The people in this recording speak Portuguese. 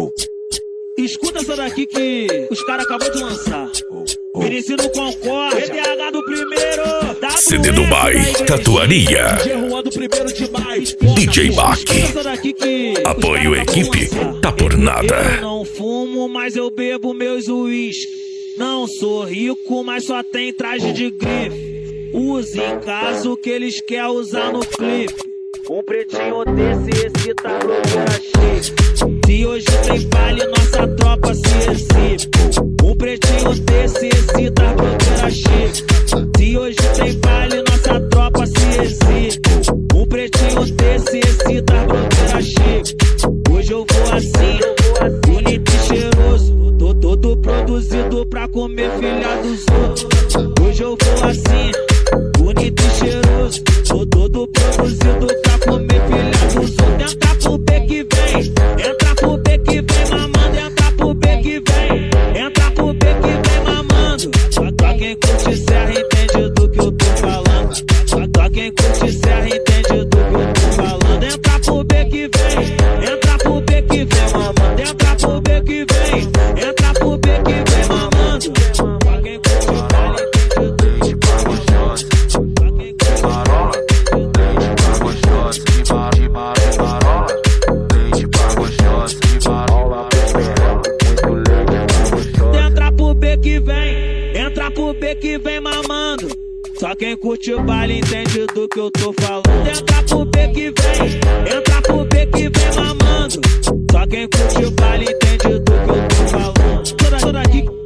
Escuta essa daqui que os caras acabou de lançar. Vinicius no Concorde, TDH do primeiro, CD Dubai, Tatuaria, do primeiro demais. DJ Bach, apoio equipe, tá por nada. Eu não fumo, mas eu bebo meus uísque. Não sou rico, mas só tem traje de grife. Use em caso que eles querem usar no clipe. Um pretinho desse excita a blogueira chique. Se hoje tem baile, nossa tropa se exibe. Um pretinho desse excita a blogueira chique. Se hoje tem baile, nossa tropa se exibe. Um pretinho desse excita a blogueira chique. Hoje eu vou assim, bonito e cheiroso. Tô todo produzido pra comer filha dos outros. Hoje eu vou assim, bonito e cheiroso. Tô todo produzido pra comer filha dos outros. Entra pro B que vem, entra pro B que vem mamando. Entra pro B que vem, entra pro B que vem mamando. Só quem curte serra entende do que eu tô falando. Só quem curte serra entende do que eu tô falando. Entra pro B que vem, entra pro B que vem mamando. Entra pro B que vem, entra pro B que vem mamando. Só quem curte serra entende do que eu tô falando. Só quem curte serra. Entra pro B que vem, entra pro B que vem mamando. Só quem curte o baile entende do que eu tô falando. Entra pro B que vem, entra pro B que vem mamando. Só quem curte o baile entende do que eu tô falando. Toda aqui.